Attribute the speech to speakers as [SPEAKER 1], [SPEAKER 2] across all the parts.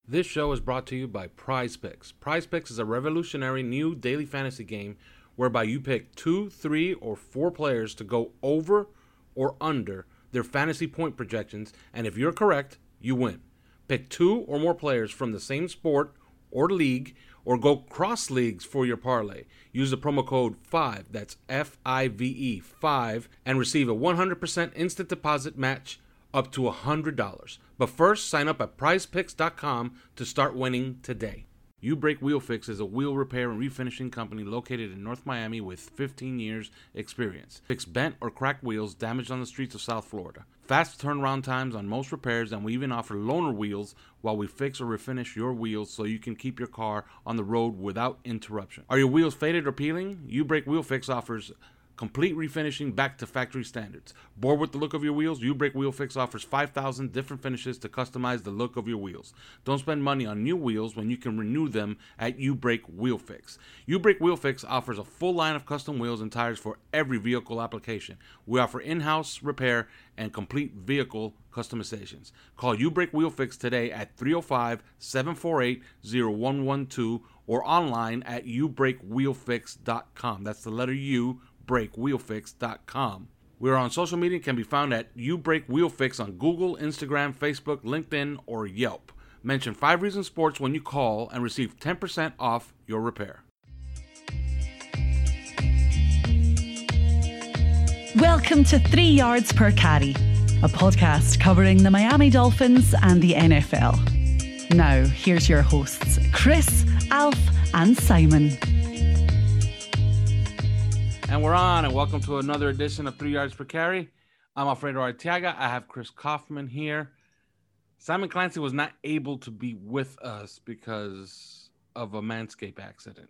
[SPEAKER 1] This show is brought to you by Prize Picks. Prize Picks is a revolutionary new daily fantasy game whereby you pick 2, 3, or 4 players to go over or under their fantasy point projections, and if you're correct, you win. Pick 2 or more players from the same sport or league, or go cross leagues for your parlay. Use the promo code 5, that's FIVE, 5, and receive a 100% instant deposit match up to $100. But first, sign up at prizepicks.com to start winning today. You Break Wheel Fix is a wheel repair and refinishing company located in North Miami with 15 years experience. Fix bent or cracked wheels damaged on the streets of South Florida. Fast turnaround times on most repairs, and we even offer loaner wheels while we fix or refinish your wheels so you can keep your car on the road without interruption. Are your wheels faded or peeling? You Break Wheel Fix offers complete refinishing back to factory standards. Bored with the look of your wheels? You Break Wheel Fix offers 5,000 different finishes to customize the look of your wheels. Don't spend money on new wheels when you can renew them at You Break Wheel Fix. You Break Wheel Fix offers a full line of custom wheels and tires for every vehicle application. We offer in-house repair and complete vehicle customizations. Call You Break Wheel Fix today at 305-748-0112 or online at youbreakwheelfix.com. That's the letter U, breakwheelfix.com. We are on social media and can be found at You Break Wheel Fix on Google, Instagram, Facebook, LinkedIn, or Yelp. Mention 5 Reasons Sports when you call and receive 10% off your repair.
[SPEAKER 2] Welcome to 3 Yards Per Carry, a podcast covering the Miami Dolphins and the NFL. Now, here's your hosts, Chris, Alf, and Simon.
[SPEAKER 1] And we're on, and welcome to another edition of 3 Yards Per Carry. I'm Alfredo Arteaga. I have Chris Kaufman here. Simon Clancy was not able to be with us because of a Manscaped accident.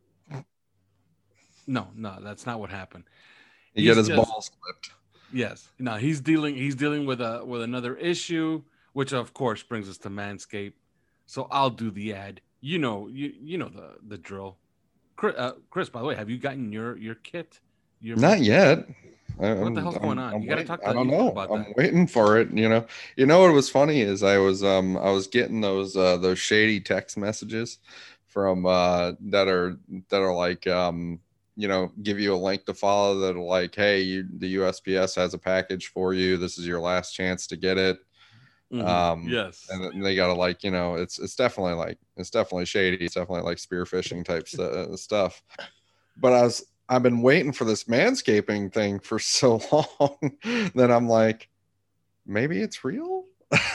[SPEAKER 1] No, that's not what happened.
[SPEAKER 3] He got his balls clipped.
[SPEAKER 1] Yes. No, he's dealing with another issue, which of course brings us to Manscaped. So I'll do the ad. You know the drill. Chris, by the way, have you gotten your kit?
[SPEAKER 3] Not yet.
[SPEAKER 1] What the hell's going on? You got to talk
[SPEAKER 3] I don't know.
[SPEAKER 1] about that.
[SPEAKER 3] I'm waiting for it. You know what was funny is I was getting those shady text messages from that are like give you a link to follow that are like, hey, the USPS has a package for you. This is your last chance to get it.
[SPEAKER 1] Yes,
[SPEAKER 3] and they gotta it's definitely shady. It's definitely like spearfishing type stuff. But I've been waiting for this manscaping thing for so long that I'm like, maybe it's real.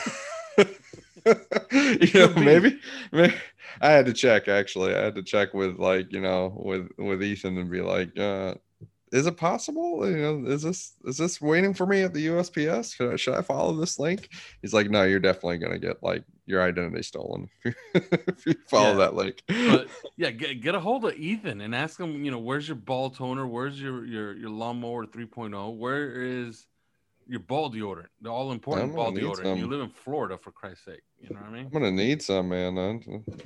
[SPEAKER 3] Maybe I had to check. Actually, I had to check with with Ethan and be like, is it possible? Is this waiting for me at the USPS? Should I follow this link? He's like, no, you're definitely gonna get like your identity stolen if you follow that link.
[SPEAKER 1] But yeah, get a hold of Ethan and ask him, where's your ball toner? Where's your lawnmower 3.0? Where is your ball deodorant? The all important ball deodorant. You live in Florida, for Christ's sake. You know what I mean?
[SPEAKER 3] I'm gonna need some, man.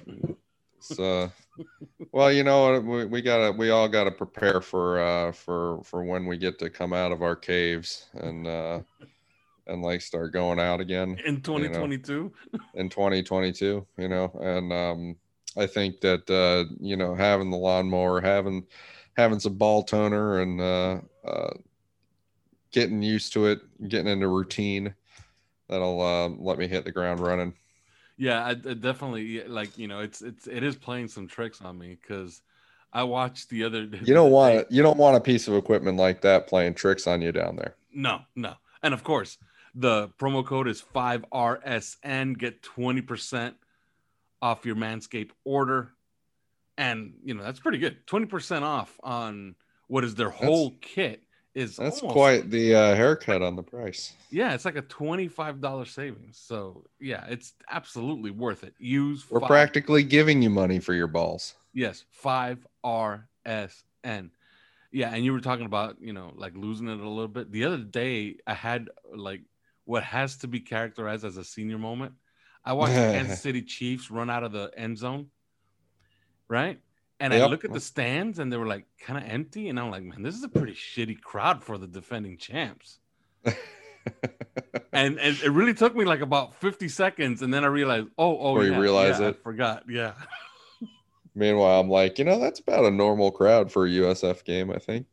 [SPEAKER 3] Well, you know what, we all gotta prepare for when we get to come out of our caves and like start going out again
[SPEAKER 1] in 2022.
[SPEAKER 3] In 2022, and I think that having the lawnmower, having some ball toner, and getting used to it, getting into routine, that'll let me hit the ground running.
[SPEAKER 1] Yeah, I definitely it is playing some tricks on me because I watched the other.
[SPEAKER 3] You don't want a piece of equipment like that playing tricks on you down there.
[SPEAKER 1] No, and of course the promo code is 5RSN. Get 20% off your Manscaped order, and that's pretty good. 20% off on what is their whole kit. That's
[SPEAKER 3] quite the haircut on the price.
[SPEAKER 1] Yeah, it's like a $25 savings. So yeah, it's absolutely worth it.
[SPEAKER 3] We're practically giving you money for your balls.
[SPEAKER 1] Yes, 5RSN. Yeah, and you were talking about like losing it a little bit. The other day, I had like what has to be characterized as a senior moment. I watched the Kansas City Chiefs run out of the end zone, right? And I look at the stands and they were like kind of empty. And I'm like, man, this is a pretty shitty crowd for the defending champs. And it really took me like about 50 seconds, and then I realized,
[SPEAKER 3] Or you
[SPEAKER 1] yeah,
[SPEAKER 3] realize
[SPEAKER 1] I
[SPEAKER 3] it.
[SPEAKER 1] forgot. Yeah.
[SPEAKER 3] Meanwhile, I'm like, that's about a normal crowd for a USF game, I think.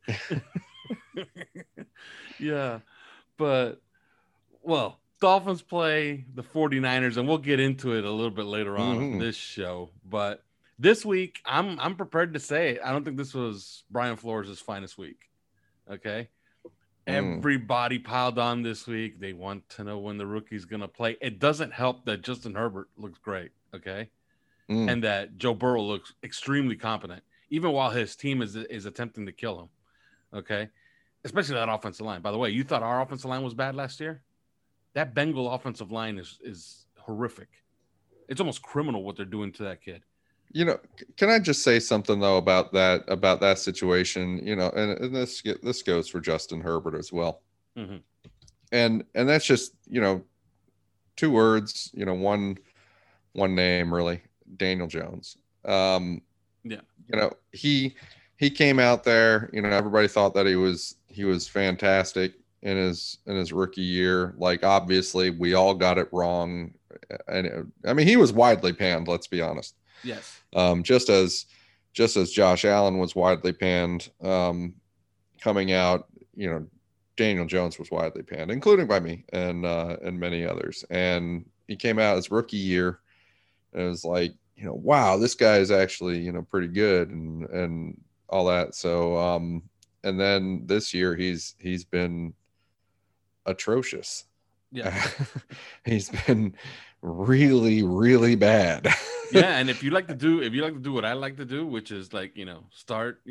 [SPEAKER 1] Yeah. But, well, Dolphins play the 49ers, and we'll get into it a little bit later on this show. But this week, I'm prepared to say it. I don't think this was Brian Flores' finest week. Okay. Everybody piled on this week. They want to know when the rookie's going to play. It doesn't help that Justin Herbert looks great, okay? And that Joe Burrow looks extremely competent, even while his team is attempting to kill him, okay? Especially that offensive line. By the way, you thought our offensive line was bad last year? That Bengal offensive line is horrific. It's almost criminal what they're doing to that kid.
[SPEAKER 3] Can I just say something though about that situation? And this goes for Justin Herbert as well.
[SPEAKER 1] Mm-hmm.
[SPEAKER 3] And that's just two words. One name really, Daniel Jones.
[SPEAKER 1] Yeah.
[SPEAKER 3] He came out there. Everybody thought that he was fantastic in his rookie year. Like obviously we all got it wrong, and I mean he was widely panned. Let's be honest.
[SPEAKER 1] Yes.
[SPEAKER 3] Just as Josh Allen was widely panned coming out, Daniel Jones was widely panned, including by me and many others. And he came out his rookie year, and it was like, wow, this guy is actually, pretty good and all that. So, and then this year he's been atrocious.
[SPEAKER 1] Yeah.
[SPEAKER 3] He's been really, really bad.
[SPEAKER 1] Yeah, and if you like to do what I like to do, which is like, start,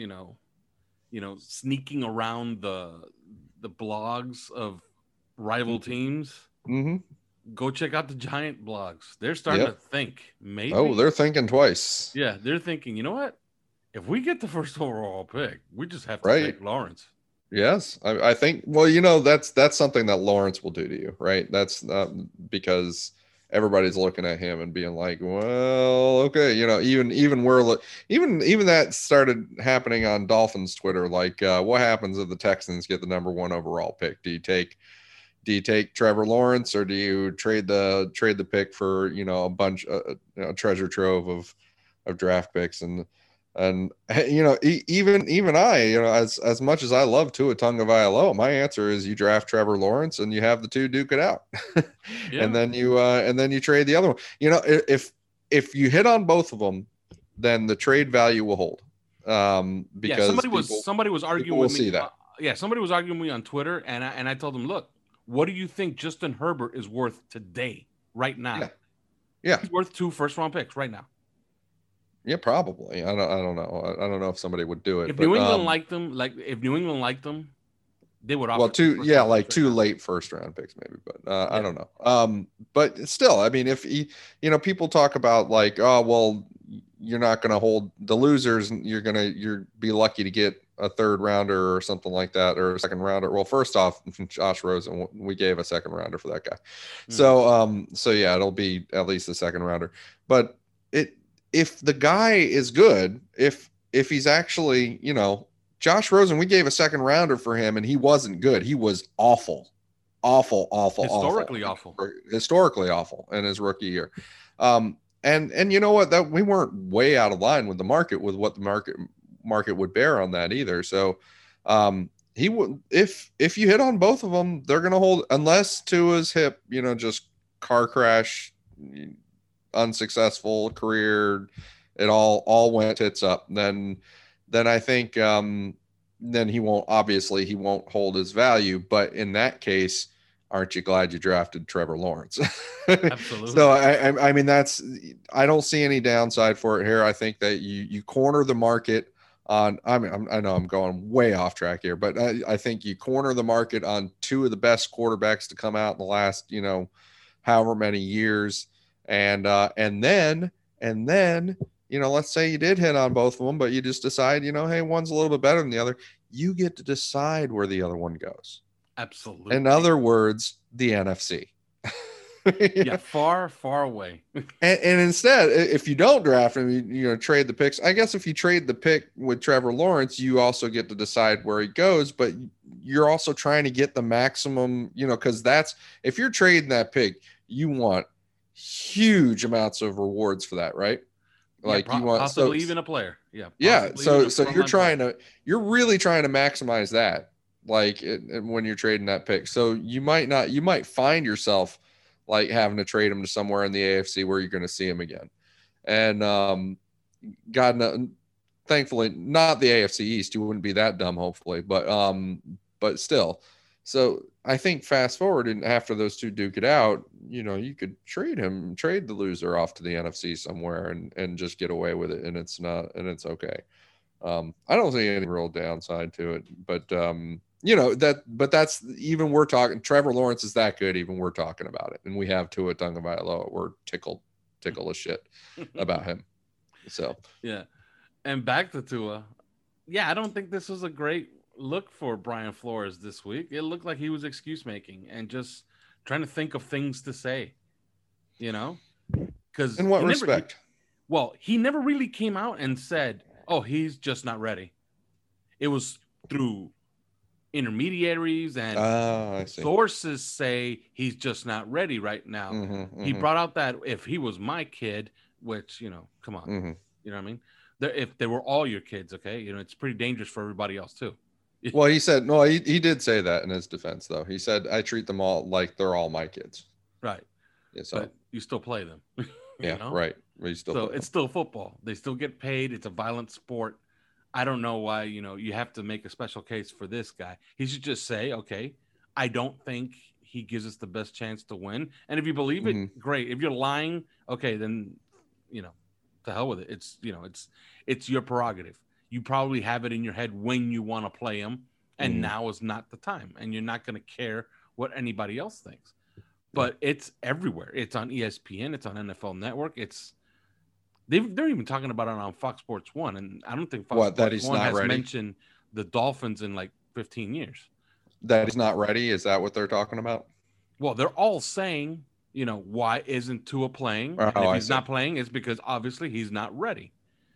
[SPEAKER 1] sneaking around the blogs of rival teams, go check out the Giant blogs. They're starting to think maybe.
[SPEAKER 3] Oh, they're thinking twice.
[SPEAKER 1] Yeah, they're thinking, you know what? If we get the first overall pick, we just have to pick Lawrence.
[SPEAKER 3] Yes, I think. Well, that's something that Lawrence will do to you, right? That's because everybody's looking at him and being like, well, okay, even that started happening on Dolphins Twitter. Like, what happens if the Texans get the number 1 overall pick? Do you take Trevor Lawrence, or do you trade the pick for a bunch a treasure trove of draft picks? And even I, as much as I love Tua Tagovailoa, my answer is you draft Trevor Lawrence and you have the two duke it out. Yeah. and then you trade the other one. If you hit on both of them, then the trade value will hold. Because
[SPEAKER 1] somebody was arguing with me. See that. Somebody was arguing with me on Twitter, and I told them, look, what do you think Justin Herbert is worth today, right now?
[SPEAKER 3] Yeah.
[SPEAKER 1] He's worth 2 first-round picks right now.
[SPEAKER 3] Yeah, probably. I don't know. I don't know if somebody would do it.
[SPEAKER 1] If New England liked them, they would offer.
[SPEAKER 3] Well, two late first round picks maybe, but I don't know. But still, I mean, if people talk about like, oh well, you're not going to hold the losers, and you're be lucky to get a third rounder or something like that, or a second rounder. Well, first off, Josh Rosen, we gave a second rounder for that guy. So yeah, it'll be at least a second rounder. But if the guy is good, if he's actually, Josh Rosen, we gave a second rounder for him and he wasn't good. He was awful. Historically awful in his rookie year. And you know what, that we weren't way out of line with the market, with what the market would bear on that either. So he would, if you hit on both of them, they're going to hold, unless Tua's hip, just car crash, unsuccessful career, it all went tits up, then I think then he won't hold his value. But in that case, aren't you glad you drafted Trevor Lawrence?
[SPEAKER 1] Absolutely.
[SPEAKER 3] So I mean, I don't see any downside for it here. I think that you corner the market on, I know I'm going way off track here, but I think you corner the market on 2 of the best quarterbacks to come out in the last however many years. And then, let's say you did hit on both of them, but you just decide, hey, one's a little bit better than the other. You get to decide where the other one goes.
[SPEAKER 1] Absolutely.
[SPEAKER 3] In other words, the NFC.
[SPEAKER 1] Yeah, far, far away.
[SPEAKER 3] And instead, if you don't draft him, trade the picks. I guess if you trade the pick with Trevor Lawrence, you also get to decide where he goes, but you're also trying to get the maximum, because if you're trading that pick, you want huge amounts of rewards for that, right?
[SPEAKER 1] Like you want possibly even a player.
[SPEAKER 3] Yeah. So you're really trying to maximize that, like when you're trading that pick. So you might find yourself like having to trade him to somewhere in the AFC where you're going to see him again. And thankfully not the AFC East. You wouldn't be that dumb, hopefully, but still. So I think fast forward and after those two duke it out, you could trade the loser off to the NFC somewhere and just get away with it. And it's okay. I don't see any real downside to it, but that's even we're talking Trevor Lawrence is that good. Even we're talking about it, and we have Tua Tagovailoa. We're tickle as shit about him. So
[SPEAKER 1] yeah, and back to Tua. Yeah, I don't think this was a great look for Brian Flores this week. It looked like he was excuse making and just trying to think of things to say. Because
[SPEAKER 3] in what respect?
[SPEAKER 1] He never really came out and said, "Oh, he's just not ready." It was through intermediaries and sources say he's just not ready right now. He brought out that if he was my kid, which come on, you know what I mean? If they were all your kids, okay, it's pretty dangerous for everybody else too.
[SPEAKER 3] Well, he said no. He did say that in his defense, though. He said, "I treat them all like they're all my kids."
[SPEAKER 1] Right. Yeah, so but you still play them.
[SPEAKER 3] Yeah. Right. It's
[SPEAKER 1] still football. They still get paid. It's a violent sport. I don't know why, you have to make a special case for this guy. He should just say, okay, I don't think he gives us the best chance to win. And if you believe it, great. If you're lying, okay, then, to hell with it. It's your prerogative. You probably have it in your head when you want to play him. And now is not the time. And you're not going to care what anybody else thinks. But it's everywhere. It's on ESPN. It's on NFL Network. They're even talking about it on Fox Sports 1, and I don't think Fox Sports 1 has mentioned the Dolphins in like 15 years.
[SPEAKER 3] That he's not ready? Is that what they're talking about?
[SPEAKER 1] Well, they're all saying, why isn't Tua playing? And if he's not playing, it's because obviously he's not ready.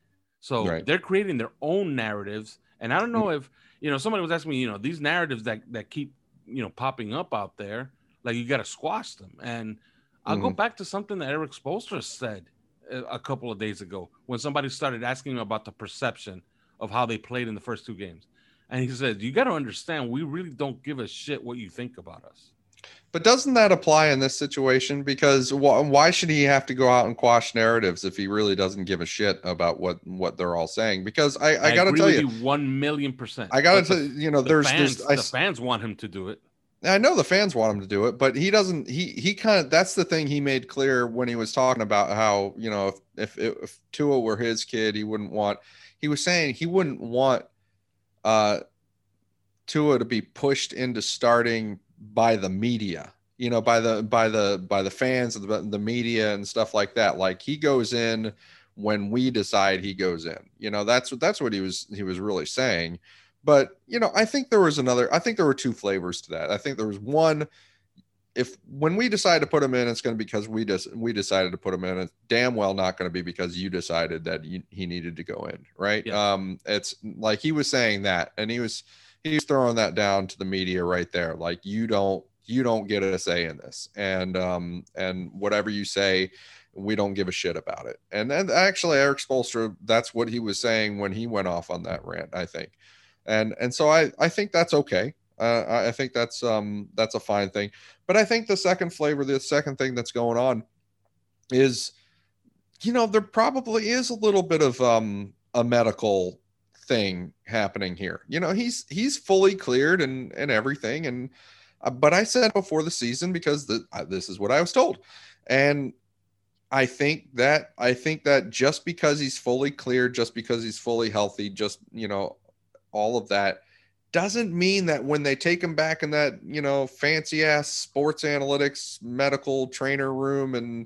[SPEAKER 1] So they're creating their own narratives, and I don't know if, somebody was asking me, these narratives that keep, popping up out there, like you got to squash them. And I'll go back to something that Eric Spoelstra said a couple of days ago when somebody started asking him about the perception of how they played in the first two games. And he said, you got to understand, we really don't give a shit what you think about us.
[SPEAKER 3] But doesn't that apply in this situation? Because why should he have to go out and quash narratives if he really doesn't give a shit about what they're all saying? Because I got to tell you
[SPEAKER 1] 1,000,000%.
[SPEAKER 3] I got to tell you,
[SPEAKER 1] the fans want him to do it.
[SPEAKER 3] I know the fans want him to do it, but he doesn't. He kind of, that's the thing he made clear when he was talking about how, if Tua were his kid, he was saying he wouldn't want Tua to be pushed into starting by the media, by the fans of the media and stuff like that. Like he goes in when we decide he goes in, that's what he was really saying. But, I think there were two flavors to that. I think there was one, when we decide to put him in, it's going to be because we decided to put him in. It's damn well not going to be because you decided that he needed to go in. Right. Yeah. It's like he was saying that, and he was throwing that down to the media right there. Like you don't get a say in this. And whatever you say, we don't give a shit about it. And then actually Eric Spoelstra, that's what he was saying when he went off on that rant, I think. And so I think that's okay. I think that's a fine thing. But I think the second thing that's going on is, there probably is a little bit of a medical thing happening here. He's fully cleared and everything. And but I said before the season, because this is what I was told, and I think that just because he's fully cleared, just because he's fully healthy, just all of that doesn't mean that when they take him back in that, fancy ass sports analytics medical trainer room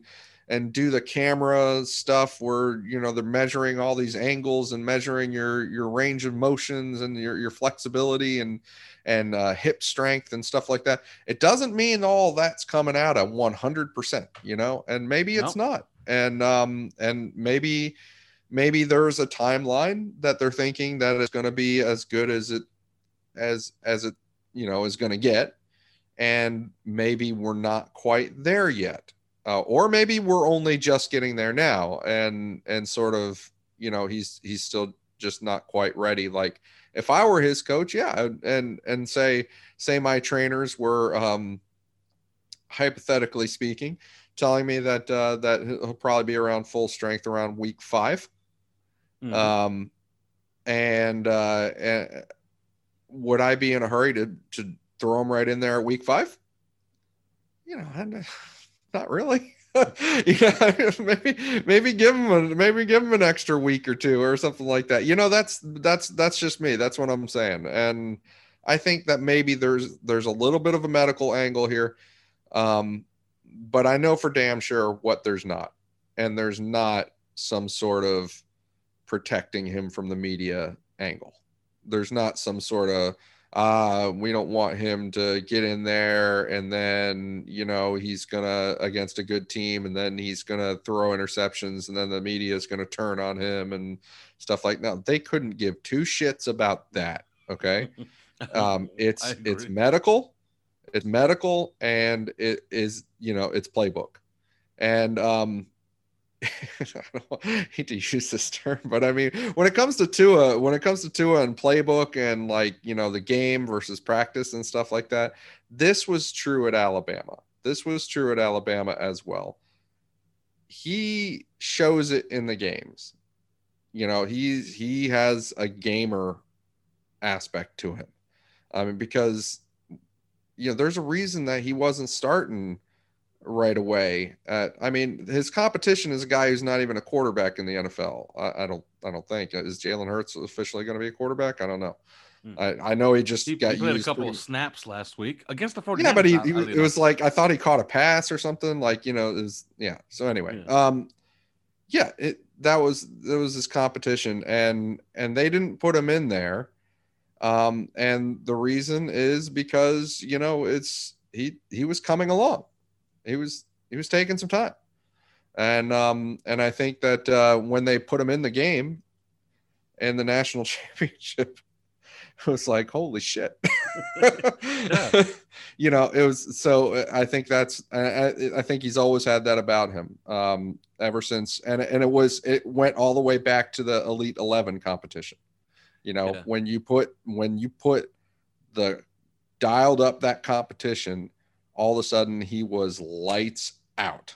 [SPEAKER 3] do the camera stuff where, you know, they're measuring all these angles and measuring your range of motions and your flexibility and hip strength and stuff like that. It doesn't mean all that's coming out at 100%, you know, and maybe it's not. And maybe there's a timeline that they're thinking that it's going to be as good as it, you know, is going to get. And maybe we're not quite there yet. Or maybe we're only just getting there now, and sort of, you know, he's still just not quite ready. Like if I were his coach, yeah, and say my trainers were, hypothetically speaking, telling me that he'll probably be around full strength around week 5. Mm-hmm. And would I be in a hurry to throw him right in there at week 5? You know, not really. Yeah, maybe give him an extra week or 2 or something like that. You know, that's just me. That's what I'm saying. And I think that maybe there's a little bit of a medical angle here. But I know for damn sure what there's not. And there's not some sort of protecting him from the media angle. There's not some sort of we don't want him to get in there and then, you know, he's gonna against a good team and then he's gonna throw interceptions and then the media is gonna turn on him and stuff like that. They couldn't give 2 shits about that. Okay. It's medical, and it is, you know, it's playbook. And I don't hate to use this term, but I mean, when it comes to Tua and playbook and, like, you know, the game versus practice and stuff like that, this was true at Alabama. This was true at Alabama as well. He shows it in the games. You know, he has a gamer aspect to him. I mean, because, you know, there's a reason that he wasn't starting right away. I mean, his competition is a guy who's not even a quarterback in the NFL. I don't think. Is Jalen Hurts officially going to be a quarterback? I don't know. I know he got
[SPEAKER 1] played a couple of snaps last week against the 49ers.
[SPEAKER 3] Yeah, but it was like, I thought he caught a pass or something, like, you know, it was, yeah. So anyway, that was his competition, and they didn't put him in there. And the reason is because, you know, he was coming along. He was taking some time. And I think that when they put him in the game in the national championship, it was like, holy shit. You know, it was, so I think I think he's always had that about him, ever since. And it went all the way back to the Elite 11 competition. You know, when you put the dialed up that competition, all of a sudden he was lights out.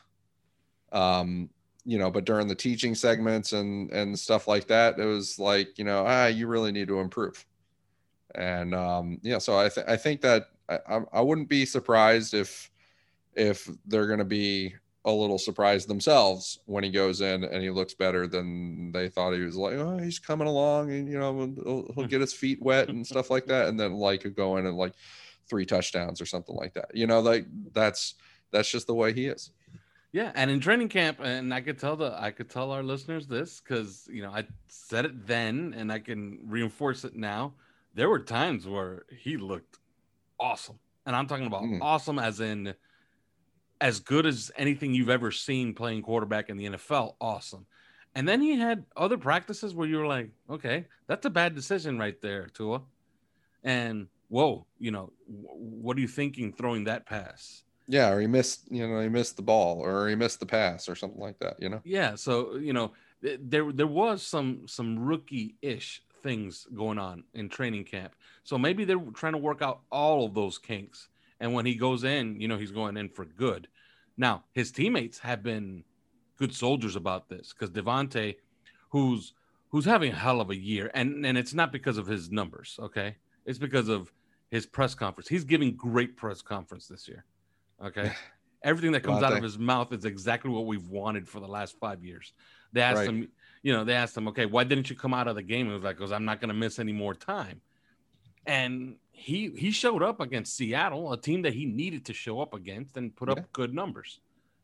[SPEAKER 3] You know, but during the teaching segments and stuff like that, it was like, you know, you really need to improve. And so I think that I wouldn't be surprised if they're going to be a little surprised themselves when he goes in and he looks better than they thought he was. Like, oh, he's coming along, and, you know, he'll get his feet wet and stuff like that, and then, like, he'll go in and, like, 3 touchdowns or something like that. You know, like, that's just the way he is.
[SPEAKER 1] Yeah, and in training camp, and I could tell our listeners this, because, you know, I said it then and I can reinforce it now. There were times where he looked awesome, and I'm talking about awesome as in as good as anything you've ever seen playing quarterback in the NFL. Awesome. And then he had other practices where you were like, okay, that's a bad decision right there, Tua. And whoa, you know, what are you thinking throwing that pass?
[SPEAKER 3] Yeah, or he missed the ball, or he missed the pass or something like that, you know?
[SPEAKER 1] Yeah, so, you know, there was some rookie-ish things going on in training camp. So maybe they're trying to work out all of those kinks. And when he goes in, you know, he's going in for good. Now, his teammates have been good soldiers about this, because Devontae, who's having a hell of a year, and it's not because of his numbers, okay? It's because of his press conference. He's giving great press conference this year, okay? Everything that comes out of his mouth is exactly what we've wanted for the last 5 years. They asked him, okay, why didn't you come out of the game? It was like, because I'm not going to miss any more time. And he showed up against Seattle, a team that he needed to show up against, and put up good numbers.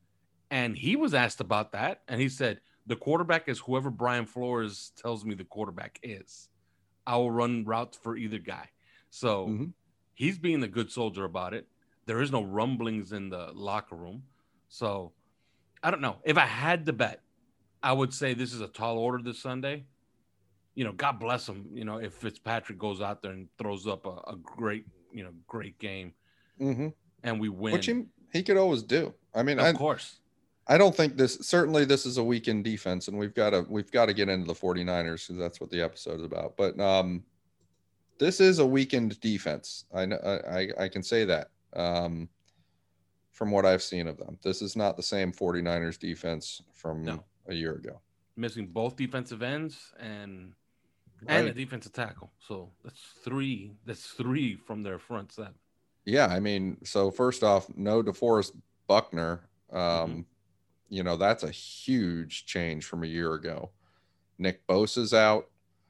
[SPEAKER 1] And he was asked about that, and he said, the quarterback is whoever Brian Flores tells me the quarterback is. I will run routes for either guy. So he's being a good soldier about it. There is no rumblings in the locker room. So I don't know. If I had to bet, I would say this is a tall order this Sunday. God bless him. If Fitzpatrick goes out there and throws up a great, great game, and we win,
[SPEAKER 3] which he could always do. I mean,
[SPEAKER 1] of course.
[SPEAKER 3] I don't think this is a weekend defense, and we've got to get into the 49ers because that's what the episode is about. But this is a weakened defense. I can say that from what I've seen of them. This is not the same 49ers defense from a year ago.
[SPEAKER 1] Missing both defensive ends and a defensive tackle. So that's three. That's three from their front seven.
[SPEAKER 3] Yeah, I mean, so first off, no DeForest Buckner. That's a huge change from a year ago. Nick Bosa's out.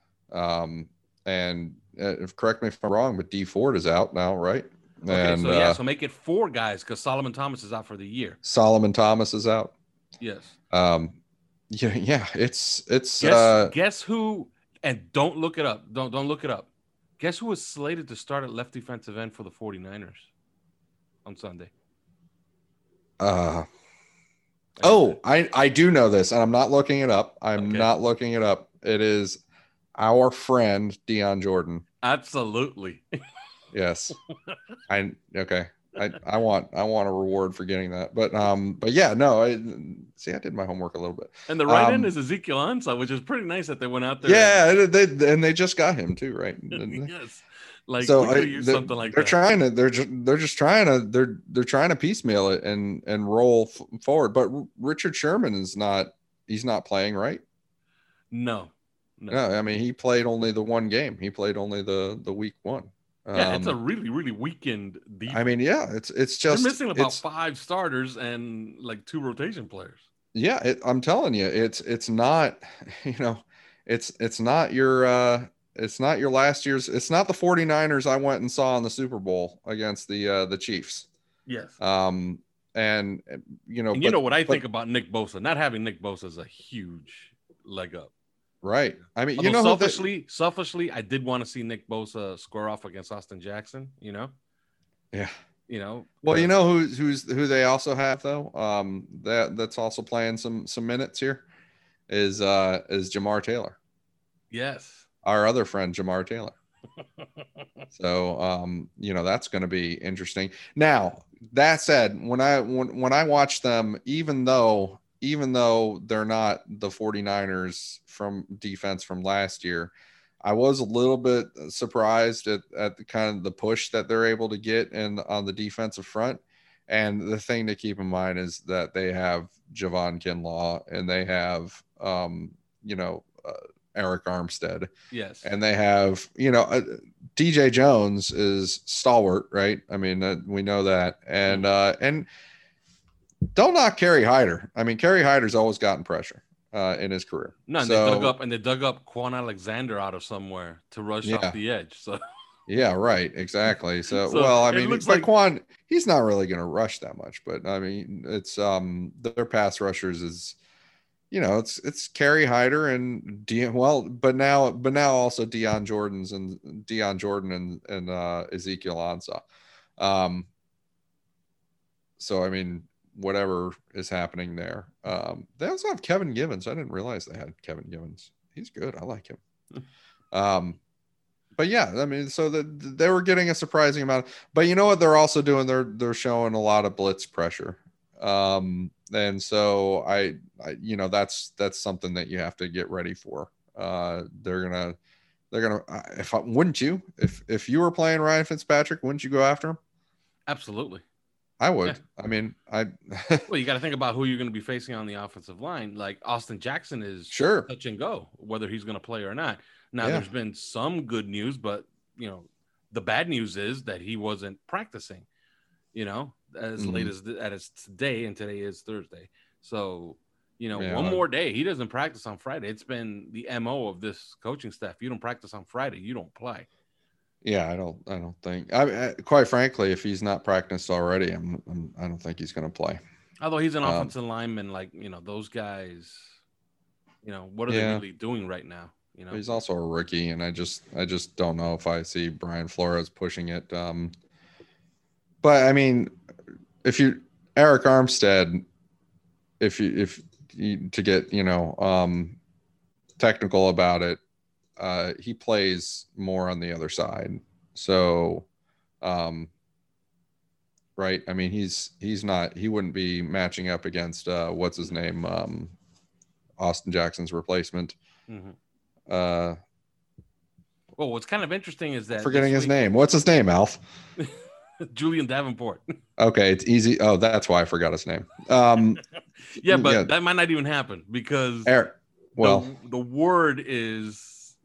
[SPEAKER 3] And correct me if I'm wrong, but Dee Ford is out now, right?
[SPEAKER 1] Okay, so make it 4 guys because Solomon Thomas is out for the year.
[SPEAKER 3] Solomon Thomas is out.
[SPEAKER 1] Yes.
[SPEAKER 3] Yeah. It's
[SPEAKER 1] guess who? And don't look it up. Don't look it up. Guess who was slated to start at left defensive end for the 49ers on Sunday?
[SPEAKER 3] I do know this, and I'm not looking it up. Not looking it up. It is our friend Dion Jordan.
[SPEAKER 1] Absolutely.
[SPEAKER 3] Yes. I want a reward for getting that. But yeah, no, I did my homework a little bit.
[SPEAKER 1] And the right end is Ezekiel Ansah, which is pretty nice that they went out there.
[SPEAKER 3] Yeah, they just got him too, right?
[SPEAKER 1] Yes. Like,
[SPEAKER 3] so
[SPEAKER 1] something like
[SPEAKER 3] they're
[SPEAKER 1] that.
[SPEAKER 3] trying to they're trying to piecemeal it and roll forward. But Richard Sherman he's not playing, right?
[SPEAKER 1] No.
[SPEAKER 3] I mean, he played only the one game. He played only the week 1.
[SPEAKER 1] Yeah, it's a really, really weakened defense.
[SPEAKER 3] I mean, yeah, it's just
[SPEAKER 1] they're missing about 5 starters and like 2 rotation players.
[SPEAKER 3] Yeah, I'm telling you, it's not, it's not your last year's. It's not the 49ers I went and saw in the Super Bowl against the Chiefs.
[SPEAKER 1] Yes.
[SPEAKER 3] And
[SPEAKER 1] what I think about Nick Bosa. Not having Nick Bosa is a huge leg up.
[SPEAKER 3] Right. I mean,
[SPEAKER 1] selfishly, I did want to see Nick Bosa square off against Austin Jackson.
[SPEAKER 3] Yeah.
[SPEAKER 1] Well,
[SPEAKER 3] who they also have though. That's also playing some minutes here is Jamar Taylor.
[SPEAKER 1] Yes.
[SPEAKER 3] Our other friend Jamar Taylor. So that's going to be interesting. Now that said, when I watch them, even though they're not the 49ers from defense from last year, I was a little bit surprised at the kind of the push that they're able to get on the defensive front. And the thing to keep in mind is that they have Javon Kinlaw and they have, Eric Armstead.
[SPEAKER 1] Yes.
[SPEAKER 3] And they have, DJ Jones is stalwart, right? I mean, we know that. And don't knock Kerry Hyder. I mean, Kerry Hyder's always gotten pressure in his career.
[SPEAKER 1] No, and they dug up Quan Alexander out of somewhere to rush off the edge. So
[SPEAKER 3] yeah, right, exactly. So well, I mean, but Quan, he's not really going to rush that much. But I mean, it's their pass rushers is, it's Kerry Hyder and but now also Dion Jordan and Ezekiel Ansah. So I mean, whatever is happening there. They also have Kevin Givens. I didn't realize they had Kevin Givens. He's good. I like him. But yeah, I mean, so they were getting a surprising amount. But you know what they're also doing? They're showing a lot of blitz pressure. And so I that's something that you have to get ready for. They're gonna if you were playing Ryan Fitzpatrick, wouldn't you go after him?
[SPEAKER 1] Absolutely.
[SPEAKER 3] I would.
[SPEAKER 1] Yeah.
[SPEAKER 3] I mean,
[SPEAKER 1] well, you got to think about who you're going to be facing on the offensive line. Like Austin Jackson is touch and go, whether he's going to play or not. Now, there's been some good news, but the bad news is that he wasn't practicing. As late as today, and today is Thursday. So, one more day, he doesn't practice on Friday. It's been the MO of this coaching staff. You don't practice on Friday, you don't play.
[SPEAKER 3] Yeah, I don't think. Quite frankly, if he's not practiced already, I don't think he's going to play.
[SPEAKER 1] Although he's an
[SPEAKER 3] Um,
[SPEAKER 1] offensive lineman, like, those guys, what are they
[SPEAKER 3] yeah,
[SPEAKER 1] really doing right now?
[SPEAKER 3] but he's also a rookie, and I just don't know if I see Brian Flores pushing it. But I mean, if you Eric Armstead, if you to get technical about it, he plays more on the other side. So, um, right. I mean, he wouldn't be matching up against what's his name, Austin Jackson's replacement.
[SPEAKER 1] Mm-hmm.
[SPEAKER 3] Uh,
[SPEAKER 1] Well, what's kind of interesting is that
[SPEAKER 3] Forgetting his name. What's his name, Alf?
[SPEAKER 1] Julian Davenport.
[SPEAKER 3] Okay, it's easy. Oh, that's why I forgot his name.
[SPEAKER 1] Yeah, but
[SPEAKER 3] Yeah,
[SPEAKER 1] that might not even happen because
[SPEAKER 3] Eric. Well,
[SPEAKER 1] the word is,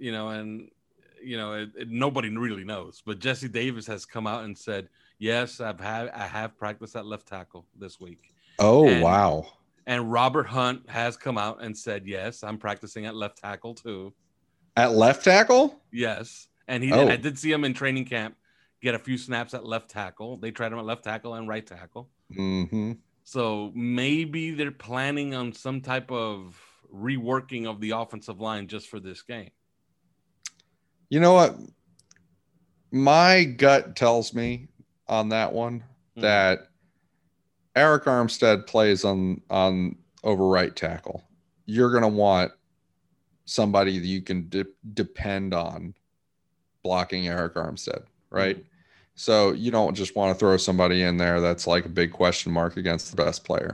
[SPEAKER 1] nobody really knows. But Jesse Davis has come out and said, yes, I have practiced at left tackle this week.
[SPEAKER 3] oh
[SPEAKER 1] And
[SPEAKER 3] wow.
[SPEAKER 1] and Robert Hunt has come out and said, yes, I'm practicing at left tackle too.
[SPEAKER 3] At left tackle?
[SPEAKER 1] Yes. And I
[SPEAKER 3] Oh.
[SPEAKER 1] did see him in training camp get a few snaps at left tackle. They tried him at left tackle and right tackle.
[SPEAKER 3] Mm-hmm.
[SPEAKER 1] So maybe they're planning on some type of reworking of the offensive line just for this game.
[SPEAKER 3] You know what? My gut tells me on that one that Eric Armstead plays on over right tackle. You're going to want somebody that you can depend on blocking Eric Armstead, right? Mm-hmm. So you don't just want to throw somebody in there that's like a big question mark against the best player.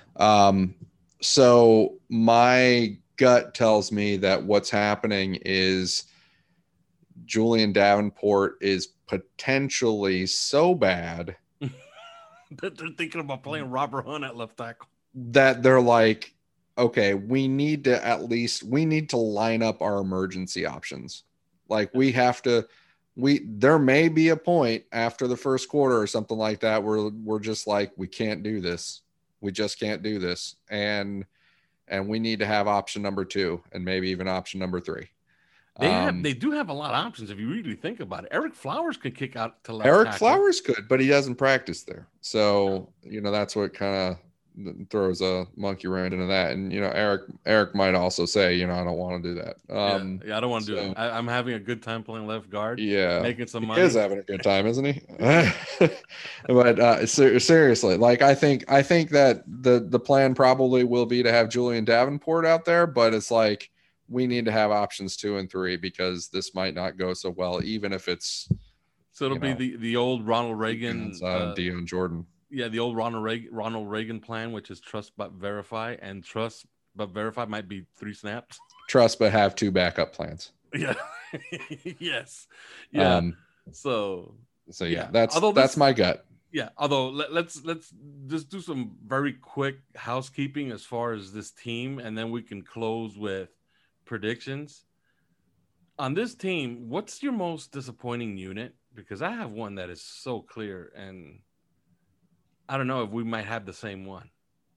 [SPEAKER 3] So my gut tells me that what's happening is Julian Davenport is potentially so bad
[SPEAKER 1] that they're thinking about playing Robert Hunt at left tackle.
[SPEAKER 3] That they're like, okay, we need to line up our emergency options. Like there may be a point after the first quarter or something like that where we're just like, we can't do this. We just can't do this. And we need to have option number 2 and maybe even option number 3.
[SPEAKER 1] They do have a lot of options if you really think about it. Eric Flowers could kick out to left
[SPEAKER 3] Eric
[SPEAKER 1] tackle.
[SPEAKER 3] Flowers could, but he doesn't practice there. So, that's what kind of throws a monkey wrench into that. And, Eric might also say, I don't want to do that.
[SPEAKER 1] I don't want to do it. I'm having a good time playing left guard.
[SPEAKER 3] Yeah.
[SPEAKER 1] Making some money.
[SPEAKER 3] He is having a good time, isn't he? But seriously, like, I think that the plan probably will be to have Julian Davenport out there, but it's like, we need to have options 2 and 3 because this might not go so well, even if it's.
[SPEAKER 1] So it'll be the old Ronald Reagan,
[SPEAKER 3] Deion Jordan.
[SPEAKER 1] Yeah, the old Ronald Reagan plan, which is trust but verify, and trust but verify might be 3 snaps.
[SPEAKER 3] Trust but have 2 backup plans.
[SPEAKER 1] Yeah. Yes. Yeah.
[SPEAKER 3] So yeah, that's my gut.
[SPEAKER 1] Yeah. Although let's just do some very quick housekeeping as far as this team, and then we can close with predictions. On this team, what's your most disappointing unit? Because I have one that is so clear, and I don't know if we might have the same one.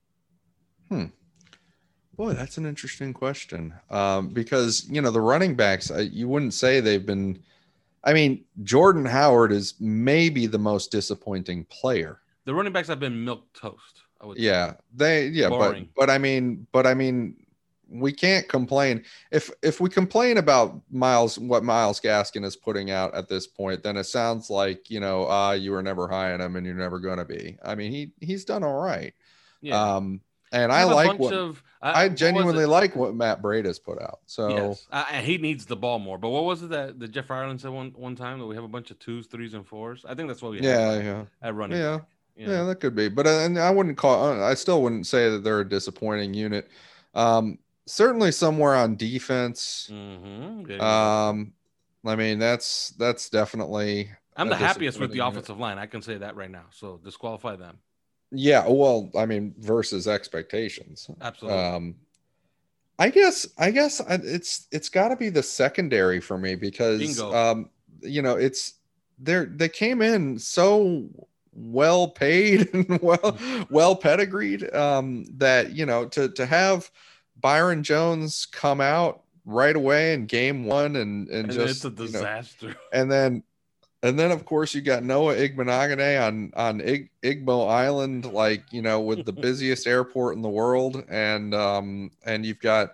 [SPEAKER 3] Boy, that's an interesting question. Because, the running backs, you wouldn't say they've been. I mean, Jordan Howard is maybe the most disappointing player.
[SPEAKER 1] The running backs have been milk toast, I would
[SPEAKER 3] say.
[SPEAKER 1] Boring.
[SPEAKER 3] But I mean, we can't complain. If we complain about what Myles Gaskin is putting out at this point, then it sounds like, you were never high on him and you're never going to be. I mean, he's done all right.
[SPEAKER 1] Yeah.
[SPEAKER 3] And I like I genuinely like what Matt Breida's put out. So
[SPEAKER 1] yes. He needs the ball more. But what was it that Jeff Ireland said one time, that we have a bunch of 2s, 3s, and 4s? I think that's what we have at running.
[SPEAKER 3] Yeah. Yeah, that could be. But I still wouldn't say that they're a disappointing unit. Certainly somewhere on defense.
[SPEAKER 1] Mm-hmm.
[SPEAKER 3] I mean, that's definitely.
[SPEAKER 1] I'm the happiest with the offensive line. I can say that right now. So disqualify them.
[SPEAKER 3] Yeah, well, I mean, versus expectations.
[SPEAKER 1] Absolutely.
[SPEAKER 3] I guess it's got to be the secondary for me because it's they came in so well paid and well pedigreed that to have Byron Jones come out right away in game 1 and just
[SPEAKER 1] it's a disaster.
[SPEAKER 3] And then And then, of course, you got Noah Igbenogany on Igbo Island, like, with the busiest airport in the world, and you've got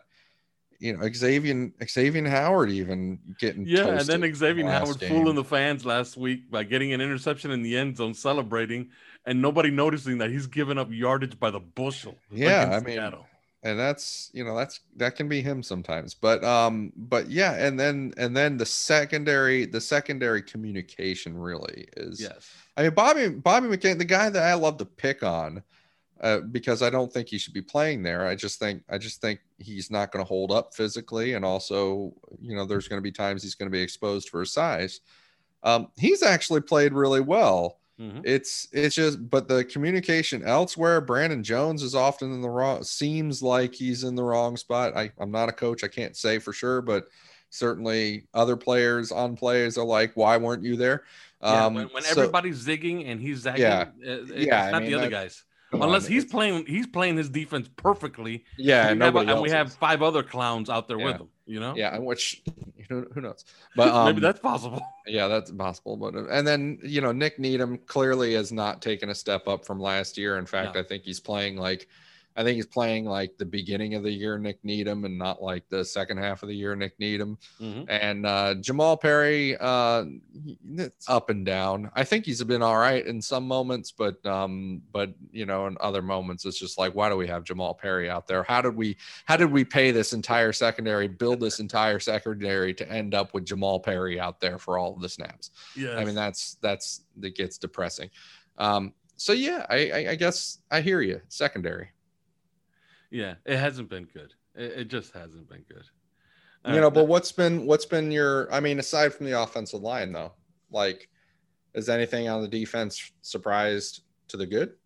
[SPEAKER 3] Xavier Howard even getting
[SPEAKER 1] Yeah, and
[SPEAKER 3] toasted
[SPEAKER 1] then
[SPEAKER 3] in the
[SPEAKER 1] Xavier
[SPEAKER 3] last
[SPEAKER 1] Howard fooling
[SPEAKER 3] game.
[SPEAKER 1] the fans last week by getting an interception in the end zone, celebrating, and nobody noticing that he's giving up yardage by the bushel
[SPEAKER 3] Yeah, I
[SPEAKER 1] against
[SPEAKER 3] mean,
[SPEAKER 1] Seattle.
[SPEAKER 3] and that can be him sometimes. But yeah, and then the secondary communication really is.
[SPEAKER 1] Yes.
[SPEAKER 3] I mean, Bobby McCain, the guy that I love to pick on, because I don't think he should be playing there. I just think he's not going to hold up physically, and also, there's going to be times he's going to be exposed for his size. He's actually played really well.
[SPEAKER 1] Mm-hmm.
[SPEAKER 3] It's just, but the communication elsewhere, Brandon Jones is often in the wrong, seems like he's in the wrong spot. I'm not a coach, I can't say for sure, but certainly other players on plays are like, why weren't you there?
[SPEAKER 1] Yeah, when
[SPEAKER 3] So
[SPEAKER 1] everybody's zigging and he's
[SPEAKER 3] yeah,
[SPEAKER 1] zagging,
[SPEAKER 3] yeah.
[SPEAKER 1] it's
[SPEAKER 3] I
[SPEAKER 1] not
[SPEAKER 3] mean,
[SPEAKER 1] the other
[SPEAKER 3] that,
[SPEAKER 1] guys.
[SPEAKER 3] come on,
[SPEAKER 1] Unless he's playing his defense perfectly.
[SPEAKER 3] yeah,
[SPEAKER 1] And
[SPEAKER 3] nobody
[SPEAKER 1] we
[SPEAKER 3] else
[SPEAKER 1] have
[SPEAKER 3] is.
[SPEAKER 1] 5 other clowns out there with
[SPEAKER 3] Yeah,
[SPEAKER 1] him. You know,
[SPEAKER 3] yeah, and which, who knows, but
[SPEAKER 1] maybe that's possible.
[SPEAKER 3] yeah, that's possible. But and then, Nick Needham clearly has not taken a step up from last year. In fact,
[SPEAKER 1] No.
[SPEAKER 3] I think he's playing like the beginning of the year Nick Needham, and not like the second half of the year Nick Needham.
[SPEAKER 1] Mm-hmm.
[SPEAKER 3] And Jamal Perry, it's up and down. I think he's been all right in some moments, but in other moments it's just like, why do we have Jamal Perry out there? How did we pay this entire secondary, build this entire secondary to end up with Jamal Perry out there for all of the snaps?
[SPEAKER 1] Yes.
[SPEAKER 3] I mean, that gets depressing. So yeah, I guess I hear you. Secondary.
[SPEAKER 1] Yeah, it hasn't been good. It just hasn't been good.
[SPEAKER 3] But what's been your, I mean, aside from the offensive line though, like, is anything on the defense surprised to the good?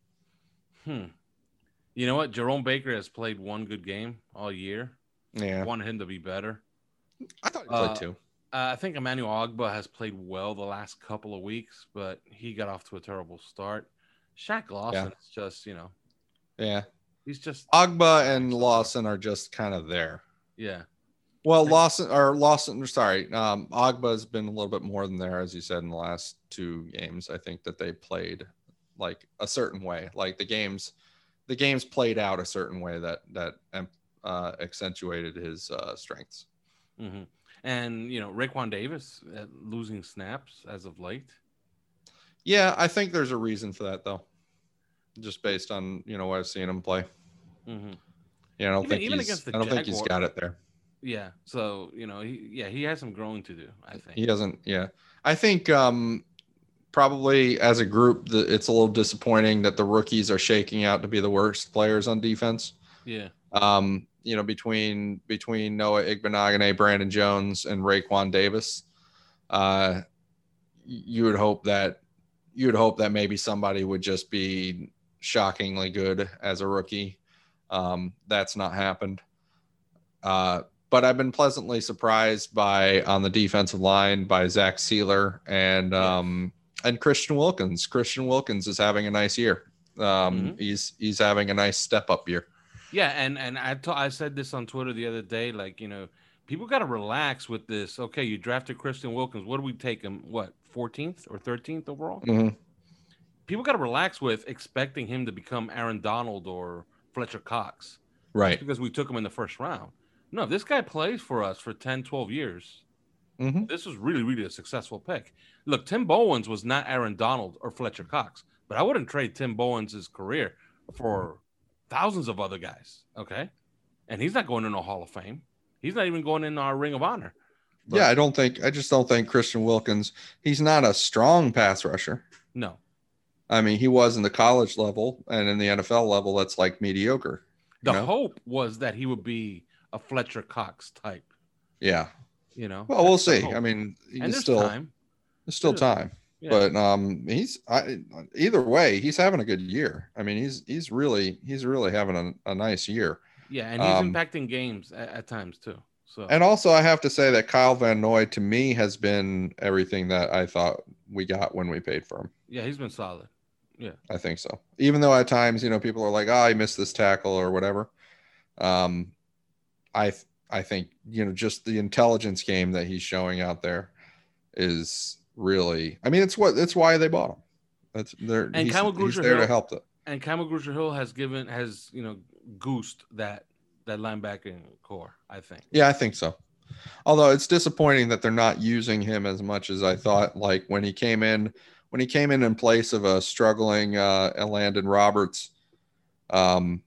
[SPEAKER 1] You know what? Jerome Baker has played one good game all year.
[SPEAKER 3] Yeah.
[SPEAKER 1] I wanted him to be better.
[SPEAKER 3] I thought he played two.
[SPEAKER 1] I think Emmanuel Ogba has played well the last couple of weeks, but he got off to a terrible start. Shaq Lawson is just,
[SPEAKER 3] Yeah.
[SPEAKER 1] he's just
[SPEAKER 3] Ogba and Lawson are just kind of there.
[SPEAKER 1] Yeah.
[SPEAKER 3] Well, Lawson, sorry. Ogba's been a little bit more than there, as you said, in the last 2 games. I think that they played like a certain way, like the games played out a certain way that accentuated his strengths.
[SPEAKER 1] Mm-hmm. And, Raekwon Davis losing snaps as of late.
[SPEAKER 3] Yeah, I think there's a reason for that, though, just based on, what I've seen him play.
[SPEAKER 1] Mm-hmm.
[SPEAKER 3] Yeah, I don't think he's got it there.
[SPEAKER 1] Yeah, so, he has some growing to do, I think.
[SPEAKER 3] He doesn't, yeah. I think probably as a group, it's a little disappointing that the rookies are shaking out to be the worst players on defense.
[SPEAKER 1] Yeah.
[SPEAKER 3] Between Noah Igbenogany, Brandon Jones, and Raekwon Davis, you would hope that maybe somebody would just be shockingly good as a rookie. That's not happened. But I've been pleasantly surprised on the defensive line by Zach Sealer and Christian Wilkins. Christian Wilkins is having a nice year. He's having a nice step up year.
[SPEAKER 1] Yeah, and I said this on Twitter the other day, like, people got to relax with this. Okay, you drafted Christian Wilkins. What do we take him? What, 14th or 13th overall?
[SPEAKER 3] Mm-hmm.
[SPEAKER 1] People got to relax with expecting him to become Aaron Donald or Fletcher Cox.
[SPEAKER 3] Right.
[SPEAKER 1] Because we took him in the first round. No, if this guy plays for us for 10, 12 years, this was really, really a successful pick. Look, Tim Bowens was not Aaron Donald or Fletcher Cox, but I wouldn't trade Tim Bowens' career for thousands of other guys, okay? And he's not going in a Hall of Fame. He's not even going in our Ring of Honor.
[SPEAKER 3] But, yeah, I just don't think Christian Wilkins, he's not a strong pass rusher.
[SPEAKER 1] No.
[SPEAKER 3] I mean, he was in the college level, and in the NFL level, that's like mediocre.
[SPEAKER 1] The hope was that he would be a Fletcher Cox type.
[SPEAKER 3] Yeah.
[SPEAKER 1] Well,
[SPEAKER 3] we'll see. I mean,
[SPEAKER 1] there's time.
[SPEAKER 3] There's still time. Yeah. But either way, he's having a good year. I mean, he's really having a nice year.
[SPEAKER 1] Yeah, and he's impacting games at times too. So,
[SPEAKER 3] and also I have to say that Kyle Van Noy to me has been everything that I thought we got when we paid for him.
[SPEAKER 1] Yeah, he's been solid. Yeah,
[SPEAKER 3] I think so. Even though at times, people are like, I missed this tackle or whatever. I think, just the intelligence game that he's showing out there is really. I mean, it's why they bought him.
[SPEAKER 1] And
[SPEAKER 3] He's there to help them.
[SPEAKER 1] And Kyle Grugier-Hill has goosed that linebacking core, I think.
[SPEAKER 3] Yeah, I think so. Although it's disappointing that they're not using him as much as I thought. Like when he came in place of a struggling Landon Roberts, and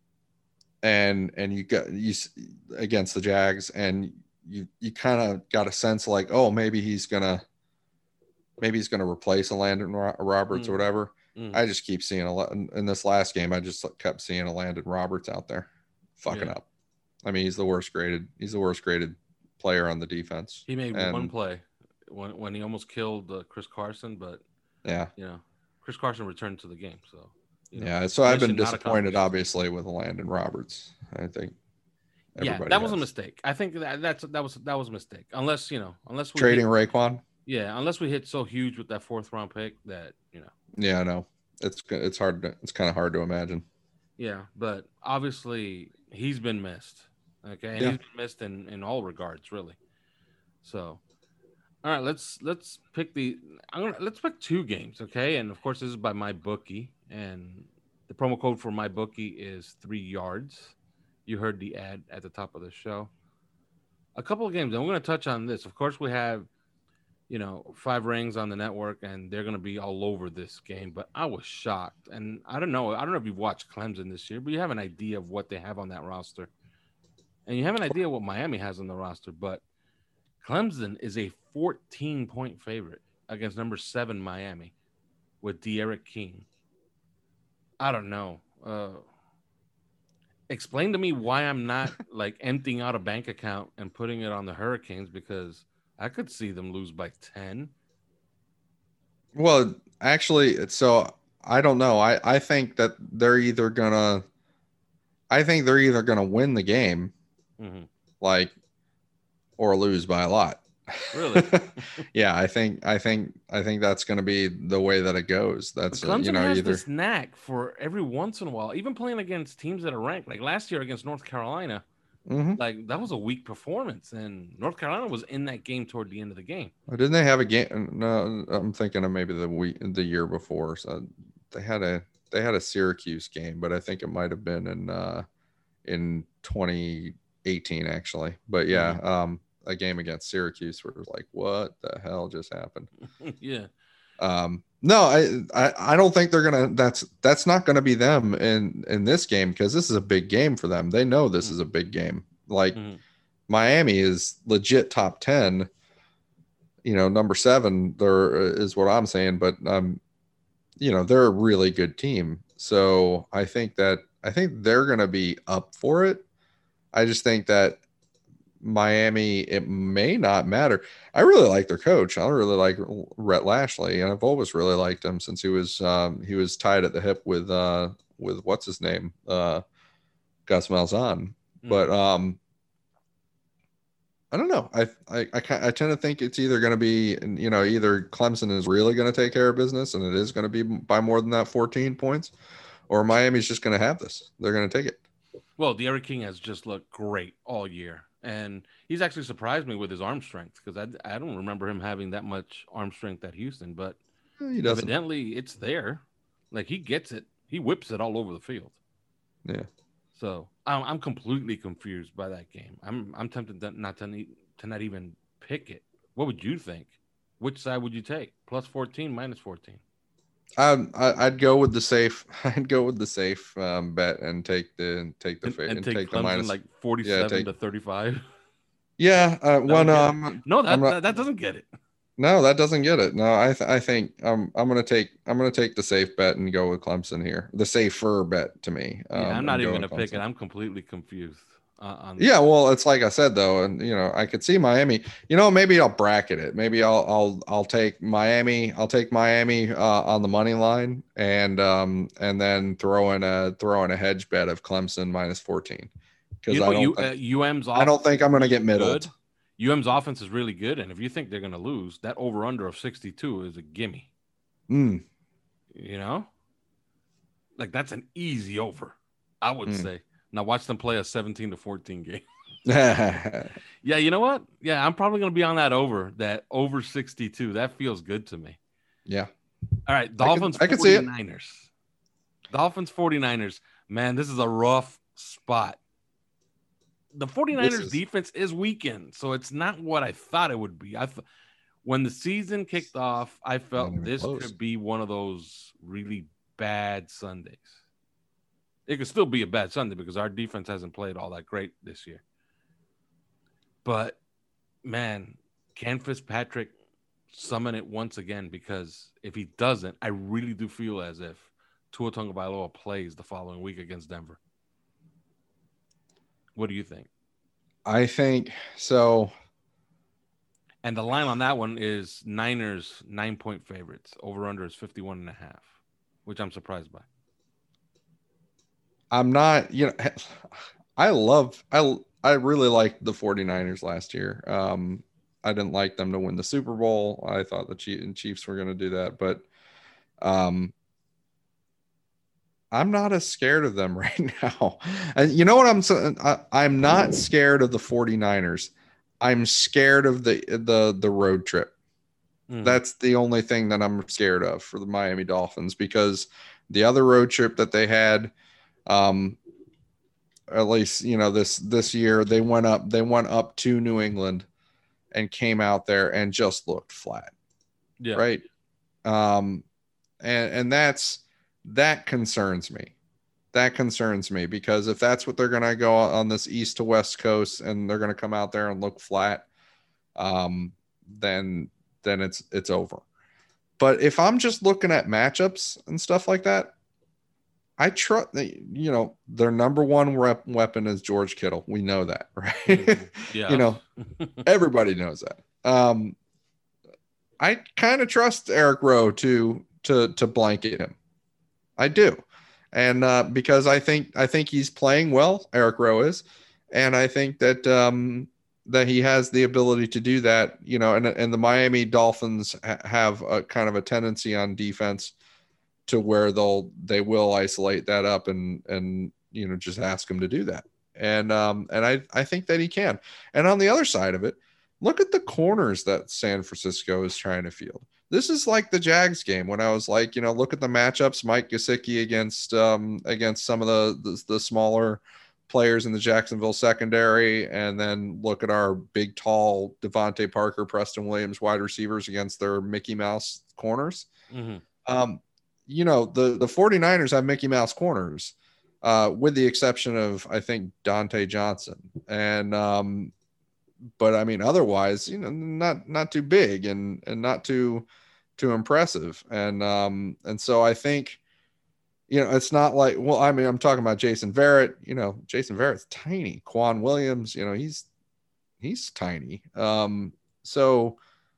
[SPEAKER 3] you against the Jags, and you kind of got a sense like, oh, maybe he's gonna replace a Landon Roberts or whatever. I just keep seeing in this last game. I just kept seeing a Landon Roberts out there fucking up. I mean, he's the worst graded player on the defense.
[SPEAKER 1] He made one play when he almost killed Chris Carson, but Chris Carson returned to the game. So
[SPEAKER 3] so I've been disappointed, obviously, with Landon Roberts. I think
[SPEAKER 1] that was a mistake. I think that was a mistake. Unless we
[SPEAKER 3] trading Raekwon.
[SPEAKER 1] Yeah, unless we hit so huge with that 4th round pick that
[SPEAKER 3] Yeah, I know. It's hard. It's kind of hard to imagine.
[SPEAKER 1] Yeah, but obviously he's been missed. Okay, and he's been missed in all regards, really. So, all right, let's pick let's pick 2 games, okay? And of course, this is by MyBookie, and the promo code for MyBookie is 3 yards. You heard the ad at the top of the show. A couple of games, and we're going to touch on this. Of course, we have 5 rings on the network, and they're going to be all over this game. But I was shocked, and I don't know if you've watched Clemson this year, but you have an idea of what they have on that roster. And you have an idea what Miami has on the roster, but Clemson is a 14-point favorite against number 7 Miami with D'Eriq King. I don't know. Explain to me why I'm not like emptying out a bank account and putting it on the Hurricanes, because I could see them lose by 10.
[SPEAKER 3] Well, actually, so I don't know. I think that they're either gonna win the game, or lose by a lot.
[SPEAKER 1] Really?
[SPEAKER 3] Yeah, I think that's going to be the way that it goes. That's
[SPEAKER 1] Clemson has this knack for every once in a while, even playing against teams that are ranked. Like last year against North Carolina, like that was a weak performance, and North Carolina was in that game toward the end of the game.
[SPEAKER 3] Didn't they have a game? No, I'm thinking of maybe the year before. So they had a Syracuse game, but I think it might have been in 2018 actually. But yeah, a game against Syracuse where it was like, what the hell just happened?
[SPEAKER 1] Yeah.
[SPEAKER 3] No, I don't think they're gonna. That's not gonna be them in this game, because this is a big game for them. They know this is a big game. Like Miami is legit top 10. Number 7 there is what I'm saying, but they're a really good team. So I think they're gonna be up for it. I just think that Miami, it may not matter. I really like their coach. I really like Rhett Lashley, and I've always really liked him since he was tied at the hip with what's his name, Gus Malzahn. But I don't know. I tend to think it's either going to be either Clemson is really going to take care of business and it is going to be by more than that 14 points, or Miami's just going to have this. They're going to take it.
[SPEAKER 1] Well, D'Eriq King has just looked great all year. And he's actually surprised me with his arm strength, because I don't remember him having that much arm strength at Houston, but evidently it's there. Like he gets it. He whips it all over the field.
[SPEAKER 3] Yeah.
[SPEAKER 1] So I'm completely confused by that game. I'm tempted not to even pick it. What would you think? Which side would you take? Plus 14, minus 14?
[SPEAKER 3] I'd go with the safe. I'd go with the safe bet and take the take the minus,
[SPEAKER 1] like 47 to 35.
[SPEAKER 3] Yeah.
[SPEAKER 1] That doesn't get it.
[SPEAKER 3] No, that doesn't get it. No, I think I'm gonna take the safe bet and go with Clemson here. The safer bet to me.
[SPEAKER 1] I'm not even gonna pick it. I'm completely confused.
[SPEAKER 3] Well, it's like I said though, and I could see Miami. Maybe I'll bracket it. Maybe I'll take Miami. I'll take Miami on the money line, and then throw in a hedge bet of Clemson minus 14. Because
[SPEAKER 1] UM's
[SPEAKER 3] I don't think I'm going to get middled.
[SPEAKER 1] UM's offense is really good, and if you think they're going to lose, that over under of 62 is a gimme. Like that's an easy over, I would say. Now watch them play a 17-14 game. Yeah, you know what? Yeah, I'm probably going to be on that over 62. That feels good to me.
[SPEAKER 3] Yeah.
[SPEAKER 1] All right, Dolphins
[SPEAKER 3] I could see it.
[SPEAKER 1] 49ers. Dolphins 49ers. Man, this is a rough spot. The 49ers defense is weakened, so it's not what I thought it would be. When the season kicked off, I felt this could be one of those really bad Sundays. It could still be a bad Sunday because our defense hasn't played all that great this year. But, man, can Fitzpatrick summon it once again? Because if he doesn't, I really do feel as if Tua Tagovailoa plays the following week against Denver. What do you think?
[SPEAKER 3] I think so.
[SPEAKER 1] And the line on that one is Niners 9-point favorites. Over-under is 51.5, which I'm surprised by.
[SPEAKER 3] I'm not, I really liked the 49ers last year. I didn't like them to win the Super Bowl. I thought the Chiefs were going to do that, but I'm not as scared of them right now. And you know what I'm saying? I'm not scared of the 49ers. I'm scared of the road trip. That's the only thing that I'm scared of for the Miami Dolphins, because the other road trip that they had, at least, this year, they went up to New England and came out there and just looked flat.
[SPEAKER 1] Yeah.
[SPEAKER 3] Right. And that concerns me. That concerns me, because if that's what they're going to go on this east to west coast and they're going to come out there and look flat, then it's over. But if I'm just looking at matchups and stuff like that, I trust, their number one weapon is George Kittle. We know that, right?
[SPEAKER 1] Yeah.
[SPEAKER 3] Everybody knows that. I kind of trust Eric Rowe to blanket him. I do. And because I think he's playing well, Eric Rowe is, and I think that that he has the ability to do that, and the Miami Dolphins have a kind of a tendency on defense to where they will isolate that up and just ask him to do that. And I think that he can. And on the other side of it, look at the corners that San Francisco is trying to field. This is like the Jags game when I was like, look at the matchups, Mike Gesicki against some of the smaller players in the Jacksonville secondary, and then look at our big, tall Devontae Parker, Preston Williams wide receivers against their Mickey Mouse corners.
[SPEAKER 1] Mm-hmm.
[SPEAKER 3] The 49ers have Mickey Mouse corners, with the exception of, I think, Dante Johnson. And but I mean, otherwise, not too big and not too impressive. And so I think, it's not like, well, I mean, I'm talking about Jason Verrett. Jason Verrett's tiny. Quan Williams, he's tiny. So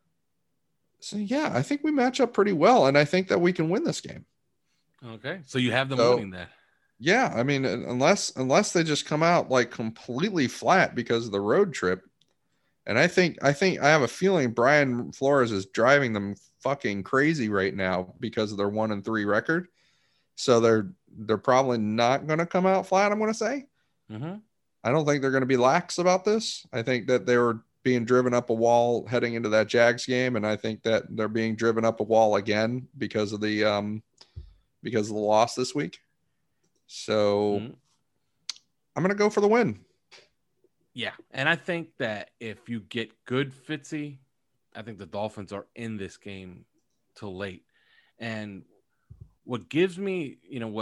[SPEAKER 3] yeah, I think we match up pretty well, and I think that we can win this game.
[SPEAKER 1] Okay, so you have them winning that.
[SPEAKER 3] Yeah, I mean, unless they just come out like completely flat because of the road trip. And I think I have a feeling Brian Flores is driving them fucking crazy right now because of their 1-3 record. So they're probably not going to come out flat, I'm going to say.
[SPEAKER 1] Mm-hmm.
[SPEAKER 3] I don't think they're going to be lax about this. I think that they were being driven up a wall heading into that Jags game, and I think that they're being driven up a wall again because of the loss this week. So I'm going to go for the win.
[SPEAKER 1] Yeah, and I think that if you get good Fitzy, I think the Dolphins are in this game till late. And what gives me,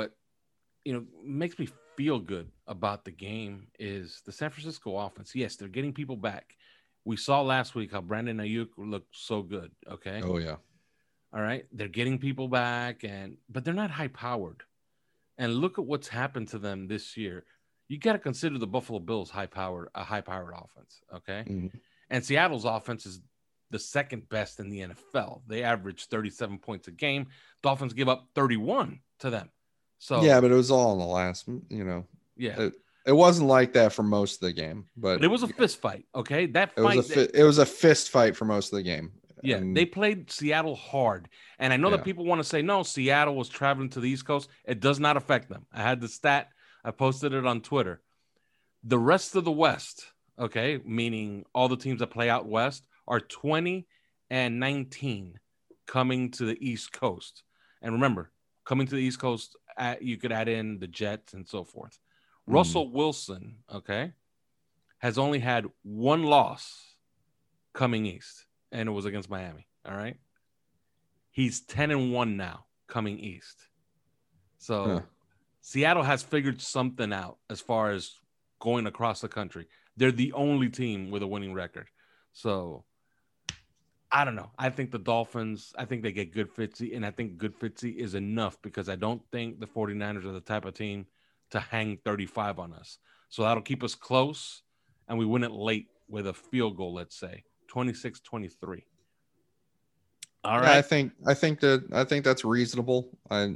[SPEAKER 1] makes me feel good about the game is the San Francisco offense. Yes, they're getting people back. We saw last week how Brandon Ayuk looked so good, okay?
[SPEAKER 3] Oh, yeah.
[SPEAKER 1] All right, they're getting people back, but they're not high-powered. And look at what's happened to them this year. You got to consider the Buffalo Bills a high-powered offense, okay?
[SPEAKER 3] Mm-hmm.
[SPEAKER 1] And Seattle's offense is the second best in the NFL. They average 37 points a game. Dolphins give up 31 to them. So
[SPEAKER 3] yeah, but it was all in the last,
[SPEAKER 1] Yeah.
[SPEAKER 3] It wasn't like that for most of the game, but
[SPEAKER 1] it was a fist fight, okay?
[SPEAKER 3] It was a fist fight for most of the game.
[SPEAKER 1] Yeah,
[SPEAKER 3] and
[SPEAKER 1] they played Seattle hard. And I know that people want to say, no, Seattle was traveling to the East Coast. It does not affect them. I had the stat. I posted it on Twitter. The rest of the West, okay, meaning all the teams that play out west, are 20-19 coming to the East Coast. And remember, coming to the East Coast, you could add in the Jets and so forth. Russell Wilson, okay, has only had one loss coming east, and it was against Miami, all right? He's 10-1 now coming east. So Seattle has figured something out as far as going across the country. They're the only team with a winning record. So I don't know. I think the Dolphins, I think they get good Fitzy, and I think good Fitzy is enough because I don't think the 49ers are the type of team to hang 35 on us. So that'll keep us close, and we win it late with a field goal, let's say, 26-23. All right.
[SPEAKER 3] I think that's reasonable. I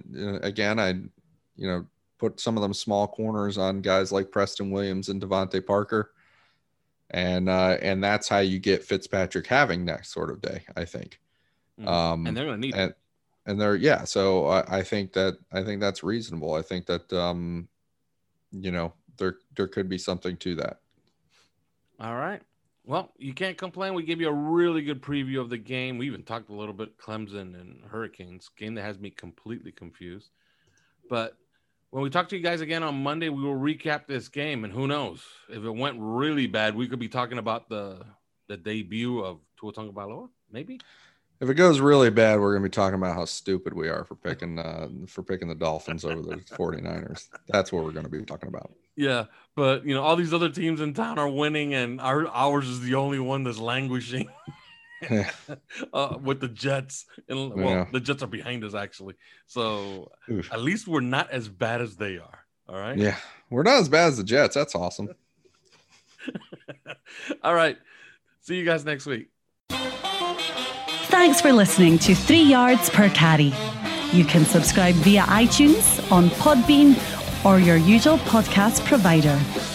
[SPEAKER 3] put some of them small corners on guys like Preston Williams and Devontae Parker. And that's how you get Fitzpatrick having that sort of day, I think.
[SPEAKER 1] And they're going to need it.
[SPEAKER 3] And so I think that's reasonable. I think that, there could be something to that.
[SPEAKER 1] All right. Well, you can't complain. We gave you a really good preview of the game. We even talked a little bit Clemson and Hurricanes, game that has me completely confused. But when we talk to you guys again on Monday, we will recap this game. And who knows? If it went really bad, we could be talking about the debut of Tua Tagovailoa, maybe?
[SPEAKER 3] If it goes really bad, we're going to be talking about how stupid we are for picking the Dolphins over the 49ers. That's what we're going to be talking about.
[SPEAKER 1] Yeah, but all these other teams in town are winning, and ours is the only one that's languishing with the Jets. And the Jets are behind us actually, so at least we're not as bad as they are. All right.
[SPEAKER 3] Yeah, we're not as bad as the Jets. That's awesome.
[SPEAKER 1] All right. See you guys next week.
[SPEAKER 2] Thanks for listening to 3 Yards Per Carry. You can subscribe via iTunes, on Podbean, or your usual podcast provider.